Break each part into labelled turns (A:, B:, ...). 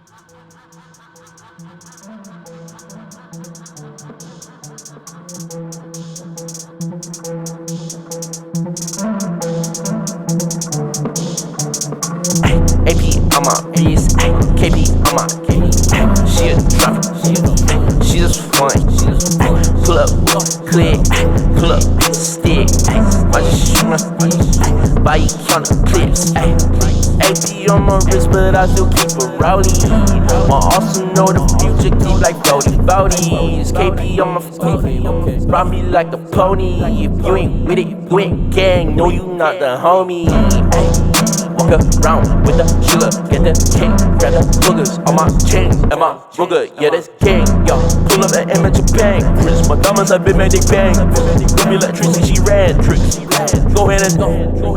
A: AP on my wrist, KP on my she a dropper, she just fun. Pull up, click, pull up, stick. Watch it shoot my buy you count the clips. AP on my wrist, but I still keep a rowdy. My also know the future keep like 40s. KP on my feet, ride me like a pony. If you ain't with it, you ain't gang. No, you not the homie. Walk around with the sugar, get the cake, grab the boogers on my chain and my booger, yeah, that's gang, yo. Pull up the image of bang, Chris, my diamonds have been made, they bang. Give me electricity, she ran tricks. Go ahead and pull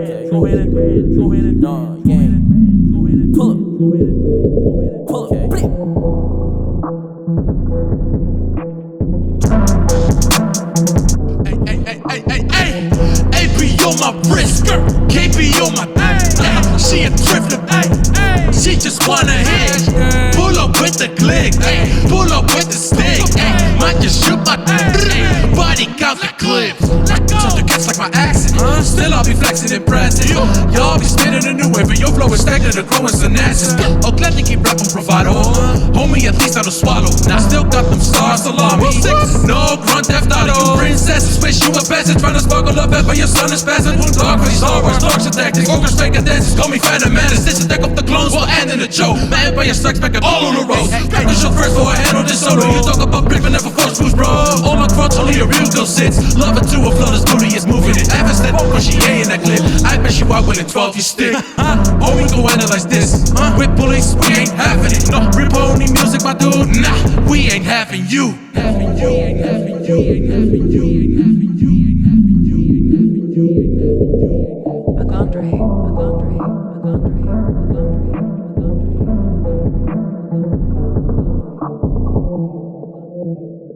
A: up,
B: AP on my wrist, KP on my she a drifter, she just wanna hit. Pull up with the click, pull up with the stick. Might just shoot my body count the clips. Touch the catch like my accent, still I'll be flexing and pressing. Y'all be spinning a new wave, but your flow is stagnant and growing synapses. Oh, glad to keep rapping bravado. Homie, at least I don't swallow. Now still got them stars salami. No grunt theft auto. Princesses wish you a peasant, trying to sparkle up ever your son is passing. Dog for these Star Wars, dogs and tactics. Orchestrate the dances, call me Phantom Menace. This is deck up the clones, we'll end in a joke. My empire strikes back at all on the road. This your first for a hand on this solo. You talk about brick, but never force moves, bro. All my crunch, only a real girl sits. Love it to a flow, this booty is moving it. Ever step up when she ain't in that clip. I bet you out winning 12, you stick. Oh, we go analyze this. With police, we ain't having it. No, rip only music, my dude. Nah, we ain't having you. Having you, ain't having you, ain't having you, ain't having you, ain't having you, ain't having you, ain't having you.
C: Agandre, Agandre, Agandre, Agandre, Agandre, Agandre, Agandre.